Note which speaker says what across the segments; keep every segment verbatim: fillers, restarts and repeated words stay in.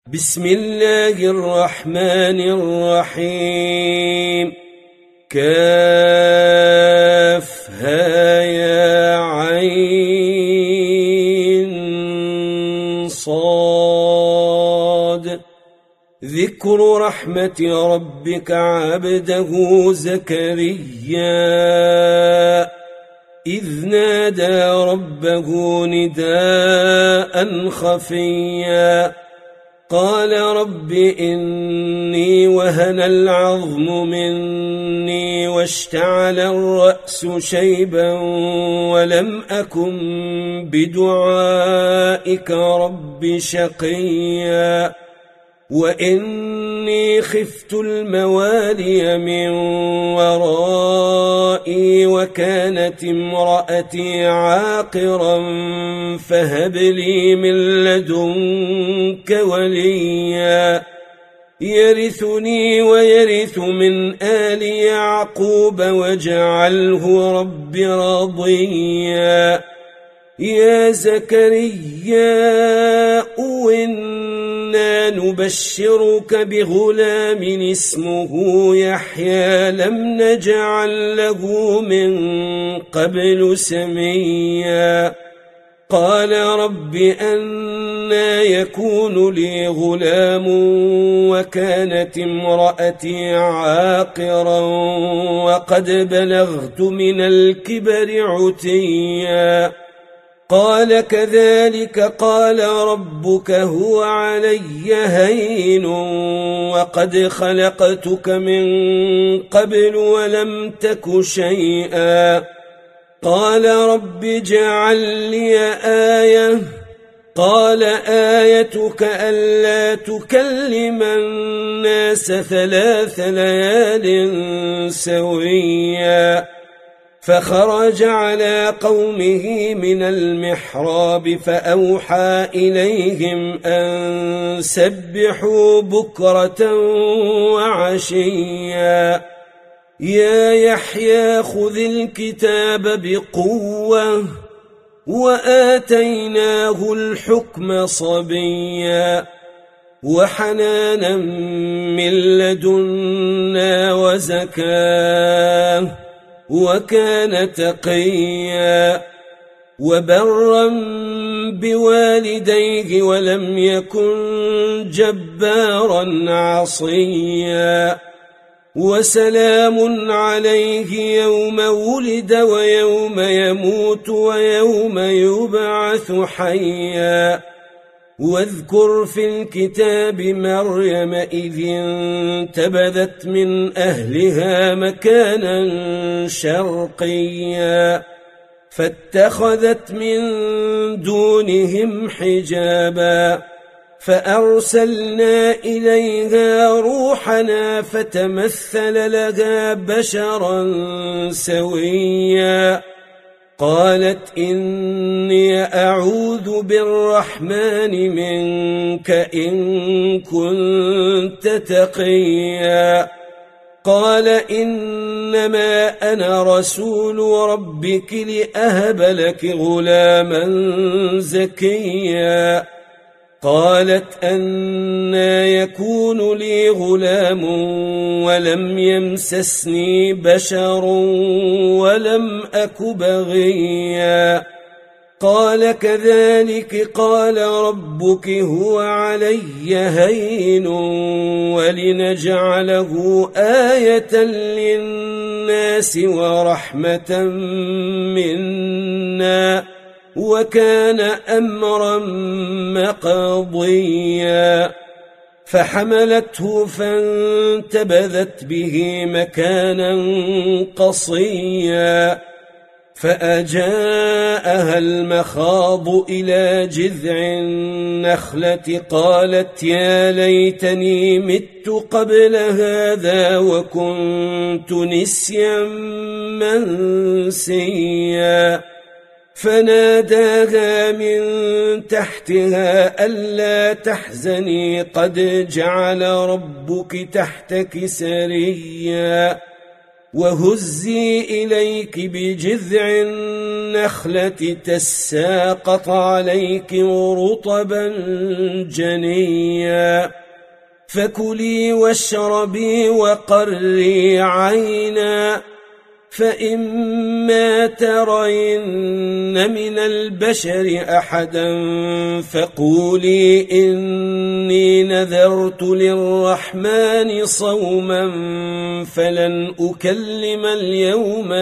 Speaker 1: بسم الله الرحمن الرحيم. كافها يا عين صاد. ذكر رحمة ربك عبده زكريا إذ نادى ربه نداء خفيا قال رب إني وهن العظم مني واشتعل الرأس شيبا ولم أكن بدعائك رب شقيا وإني خفت الموالي من ورائي وكانت امرأتي عاقرا فهب لي من لدنك وليا يرثني ويرث من آل يعقوب واجعله رب رضيا. يا زكريا إنا نبشرك بغلام اسمه يحيى لم نجعل له من قبل سميا قال رب أنى يكون لي غلام وكانت امرأتي عاقرا وقد بلغت من الكبر عتيا قال كذلك قال ربك هو علي هين وقد خلقتك من قبل ولم تك شيئا قال رب اجعل لي آية قال آيتك ألا تكلم الناس ثلاث ليال سويا فخرج على قومه من المحراب فأوحى إليهم أن سبحوا بكرة وعشيا يا يحيى خذ الكتاب بقوة وآتيناه الحكم صبيا وحنانا من لدنا وزكاه وكان تقيا وبرا بوالديه ولم يكن جبارا عصيا وسلام عليه يوم ولد ويوم يموت ويوم يبعث حيا واذكر في الكتاب مريم إذ انتبذت من أهلها مكانا شرقيا فاتخذت من دونهم حجابا فأرسلنا إليها روحنا فتمثل لها بشرا سويا قالت إني أعوذ بالرحمن منك إن كنت تقيا قال إنما أنا رسول ربك لأهب لك غلاما زكيا قالت أنى يكون لي غلام ولم يمسسني بشر ولم أك بغيا قال كذلك قال ربك هو علي هين ولنجعله آية للناس ورحمة منا وكان أمرا مقضيا فحملته فانتبذت به مكانا قصيا فأجاءها المخاض إلى جذع النخلة قالت يا ليتني مت قبل هذا وكنت نسيا منسيا فناداها من تحتها ألا تحزني قد جعل ربك تحتك سريا وهزي إليك بجذع النخلة تساقط عليك رطبا جنيا فكلي واشربي وقري عينا فإما ترين من البشر أحدا فقولي إني نذرت للرحمن صوما فلن أكلم اليوم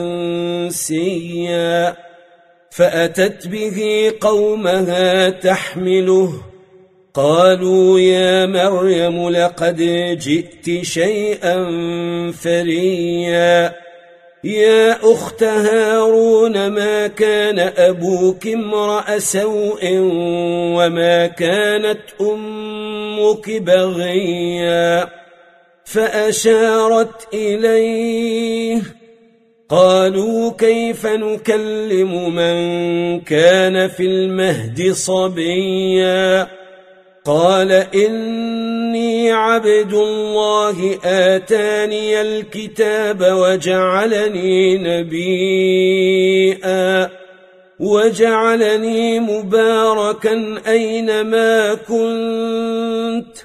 Speaker 1: إنسيا فأتت به قومها تحمله قالوا يا مريم لقد جئت شيئا فريا يا أخت هارون ما كان أبوك امرأ سوء وما كانت أمك بغيا فأشارت إليه قالوا كيف نكلم من كان في المهد صبيا قال إني عبد الله آتاني الكتاب وجعلني نبيا وجعلني مباركا أينما كنت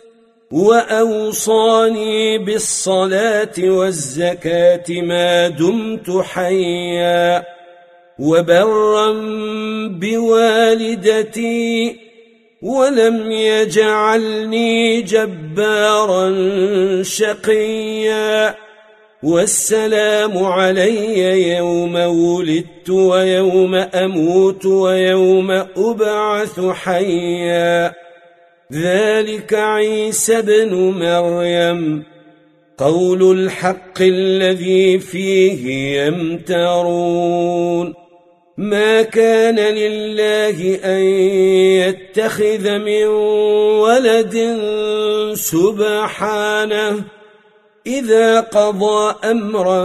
Speaker 1: وأوصاني بالصلاة والزكاة ما دمت حيا وبرا بوالدتي ولم يجعلني جبارا شقيا والسلام علي يوم ولدت ويوم أموت ويوم أبعث حيا ذلك عيسى بن مريم قول الحق الذي فيه يمترون ما كان لله أن يتخذ من ولد سبحانه إذا قضى أمرا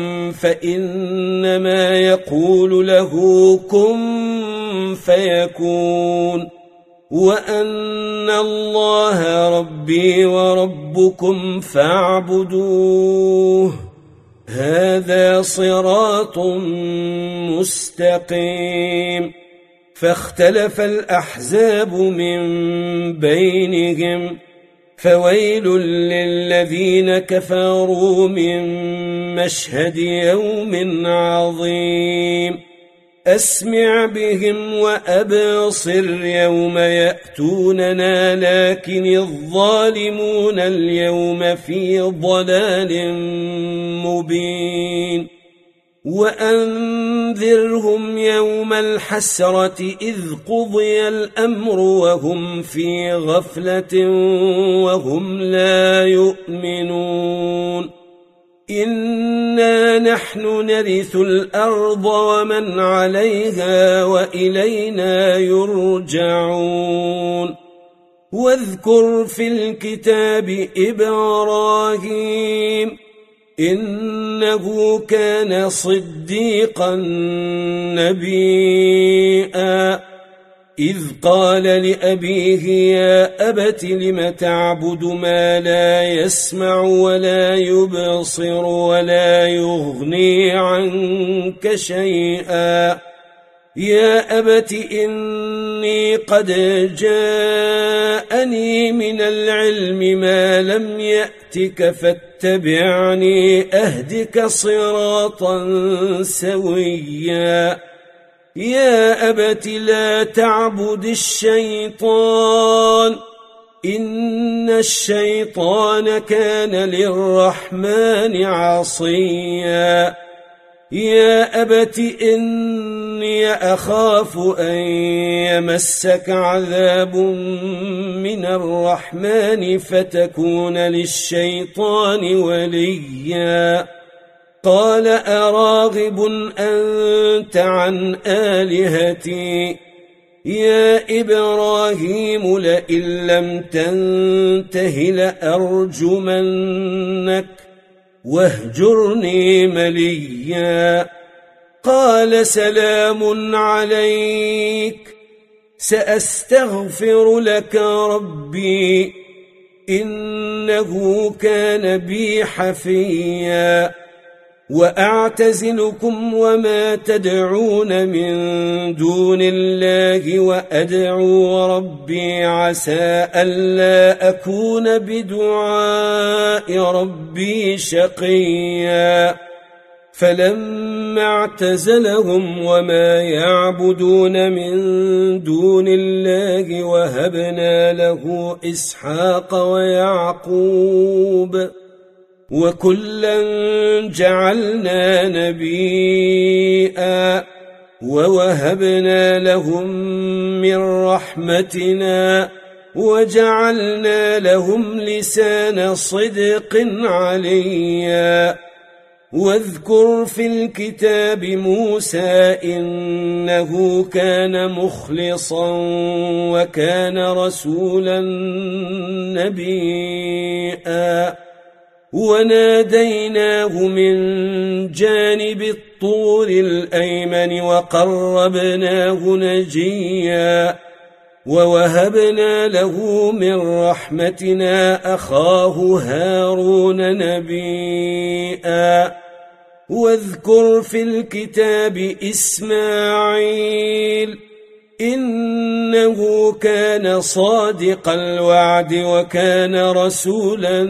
Speaker 1: فإنما يقول له كن فيكون وأن الله ربي وربكم فاعبدوه هذا صراط مستقيم فاختلف الأحزاب من بينهم فويل للذين كفروا من مشهد يوم عظيم أسمع بهم وأبصر يوم يأتوننا لكن الظالمون اليوم في ضلال مبين وأنذرهم يوم الحسرة إذ قضي الأمر وهم في غفلة وهم لا يؤمنون إنا نحن نرث الأرض ومن عليها وإلينا يرجعون واذكر في الكتاب إبراهيم إنه كان صديقا نبيا إذ قال لأبيه يا أبت لم تعبد ما لا يسمع ولا يبصر ولا يغني عنك شيئا يا أبت إني قد جاءني من العلم ما لم يأتك فاتبعني أهدك صراطا سويا يا أبت لا تعبد الشيطان إن الشيطان كان للرحمن عصيا يا أبت إني أخاف أن يمسك عذاب من الرحمن فتكون للشيطان وليا قال أراغب أنت عن آلهتي يا إبراهيم لئن لم تنته لأرجمنك واهجرني مليا قال سلام عليك سأستغفر لك ربي إنه كان بي حفيا وأعتزلكم وما تدعون من دون الله وأدعو ربي عسى ألا أكون بدعاء ربي شقيا فلما اعتزلهم وما يعبدون من دون الله وهبنا له إسحاق ويعقوب وكلا جعلنا نبيا ووهبنا لهم من رحمتنا وجعلنا لهم لسان صدق عليا واذكر في الكتاب موسى إنه كان مخلصا وكان رسولا نبيا وناديناه من جانب الطور الأيمن وقربناه نجيا ووهبنا له من رحمتنا أخاه هارون نبيا واذكر في الكتاب إسماعيل إنه كان صادق الوعد وكان رسولا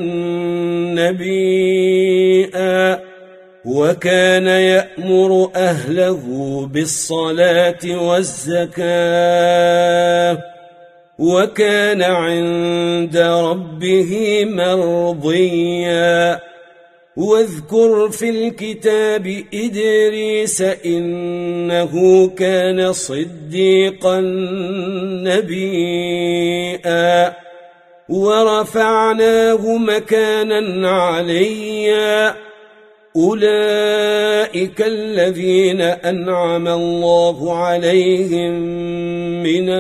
Speaker 1: نبيا وكان يأمر أهله بالصلاة والزكاة وكان عند ربه مرضيا واذكر في الكتاب إدريس إنه كان صديقا نبيا ورفعناه مكانا عليا أولئك الذين أنعم الله عليهم من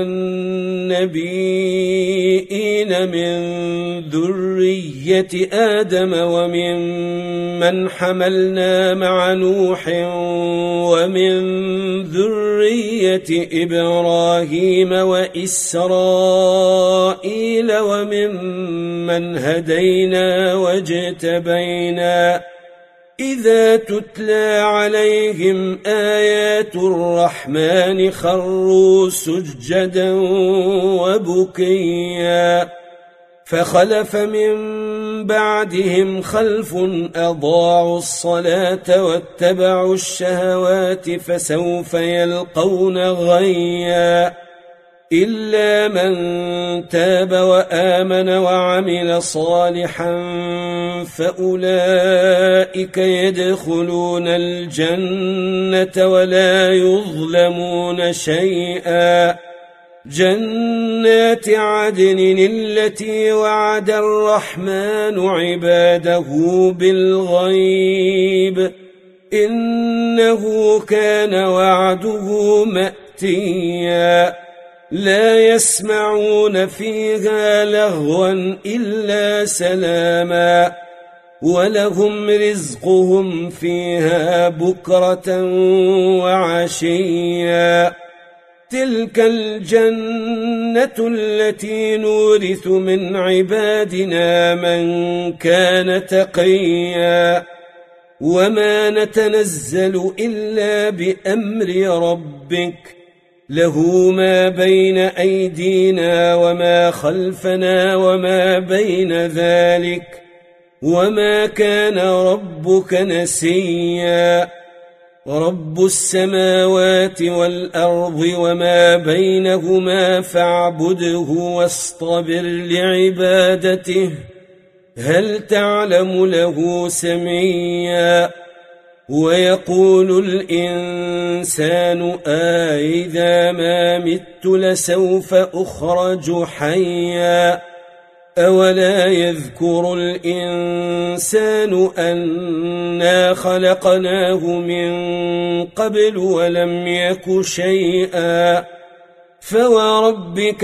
Speaker 1: النبيين من ذرية آدم وممن حملنا مع نوح ومن ذرية إبراهيم وإسرائيل وممن هدينا واجتبينا إذا تتلى عليهم آيات الرحمن خروا سجدا وبكيا فخلف من بعدهم خلف أضاعوا الصلاة واتبعوا الشهوات فسوف يلقون غيا إلا من تاب وآمن وعمل صالحا فأولئك يدخلون الجنة ولا يظلمون شيئا جنات عدن التي وعد الرحمن عباده بالغيب إنه كان وعده مأتيا لا يسمعون فيها لغوا إلا سلاما ولهم رزقهم فيها بكرة وعشيا تلك الجنة التي نورث من عبادنا من كان تقيا وما نتنزل إلا بأمر ربك له ما بين أيدينا وما خلفنا وما بين ذلك وما كان ربك نسيا رب السماوات والأرض وما بينهما فاعبده واصطبر لعبادته هل تعلم له سميا ويقول الإنسان أإذا ما مت لسوف أخرج حيا أولا يذكر الإنسان أنا خلقناه من قبل ولم يك شيئا فوربك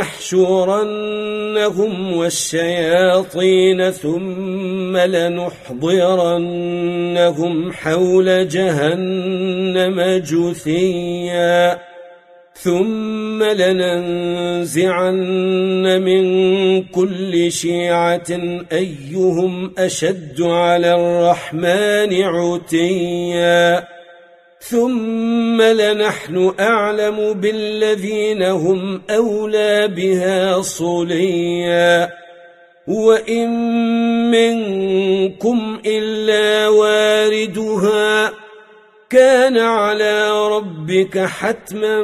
Speaker 1: لنحشرنهم والشياطين ثم لنحضرنهم حول جهنم جثيا ثم لننزعن من كل شيعة أيهم أشد على الرحمن عتيا ثم لنحن أعلم بالذين هم أولى بها صليا وإن منكم إلا واردها كان على ربك حتما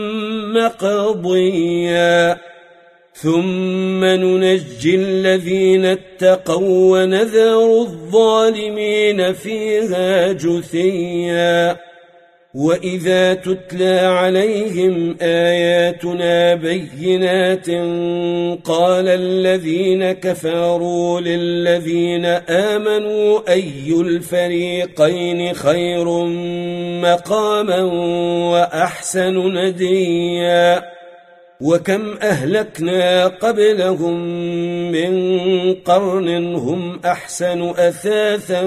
Speaker 1: مقضيا ثم ننجي الذين اتقوا ونذر الظالمين فيها جثيا وإذا تتلى عليهم آياتنا بينات قال الذين كفروا للذين آمنوا أي الفريقين خير مقاما وأحسن نديا وكم أهلكنا قبلهم من قرن هم أحسن أثاثا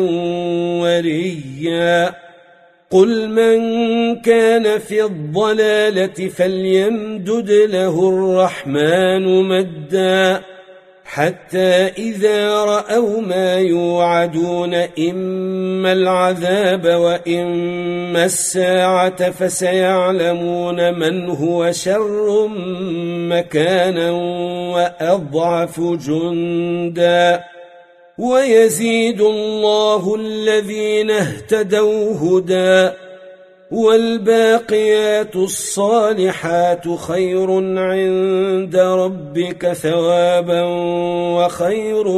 Speaker 1: وريا قل من كان في الضلالة فليمدد له الرحمن مدا حتى إذا رأوا ما يوعدون إما العذاب وإما الساعة فسيعلمون من هو شر مكانا وأضعف جندا ويزيد الله الذين اهتدوا هدى والباقيات الصالحات خير عند ربك ثوابا وخير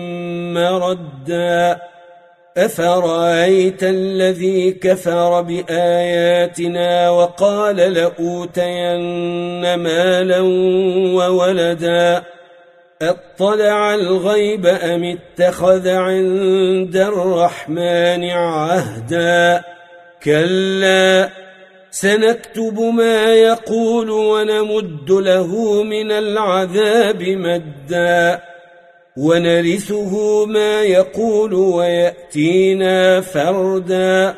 Speaker 1: مردا أفرأيت الذي كفر بآياتنا وقال لأوتين مالا وولدا اطلع الغيب أم اتخذ عند الرحمن عهدا كلا سنكتب ما يقول ونمد له من العذاب مدا ونرثه ما يقول ويأتينا فردا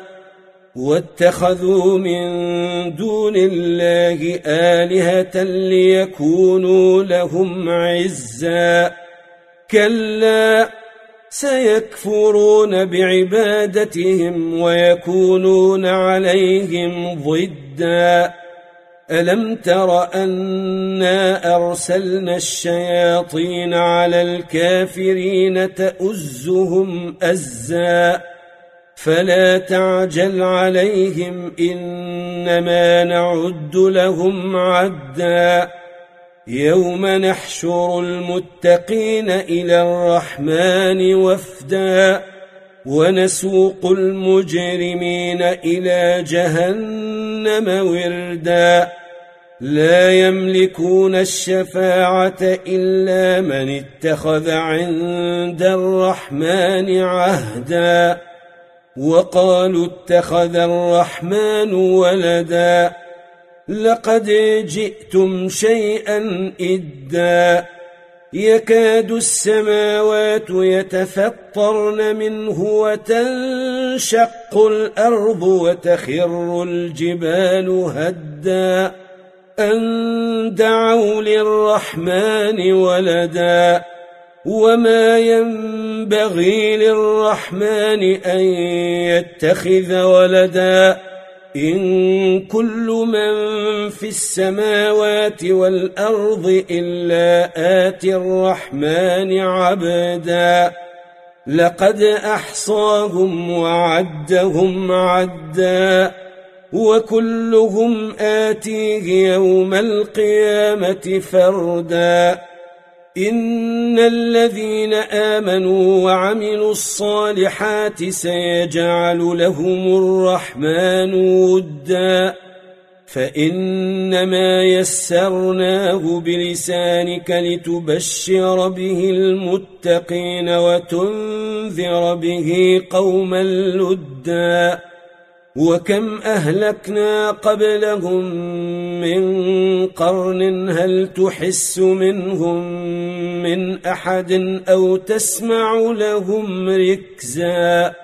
Speaker 1: واتخذوا من دون الله آلهة ليكونوا لهم عزا كلا سيكفرون بعبادتهم ويكونون عليهم ضدا ألم تر أنا أرسلنا الشياطين على الكافرين تؤزهم أزا فلا تعجل عليهم إنما نعد لهم عدا يوم نحشر المتقين إلى الرحمن وفدا ونسوق المجرمين إلى جهنم وردا لا يملكون الشفاعة إلا من اتخذ عند الرحمن عهدا وقالوا اتخذ الرحمن ولدا لقد جئتم شيئا إدا يكاد السماوات يتفطرن منه وتنشق الأرض وتخر الجبال هدا أن دعوا للرحمن ولدا وما ينبغي للرحمن أن يتخذ ولدا إن كل من في السماوات والأرض إلا آتي الرحمن عبدا لقد أحصاهم وعدهم عدا وكلهم آتيه يوم القيامة فردا إن الذين آمنوا وعملوا الصالحات سيجعل لهم الرحمن ودا فإنما يسرناه بلسانك لتبشر به المتقين وتنذر به قوما لدا وكم أهلكنا قبلهم من قرن هل تحس منهم من أحد أو تسمع لهم ركزا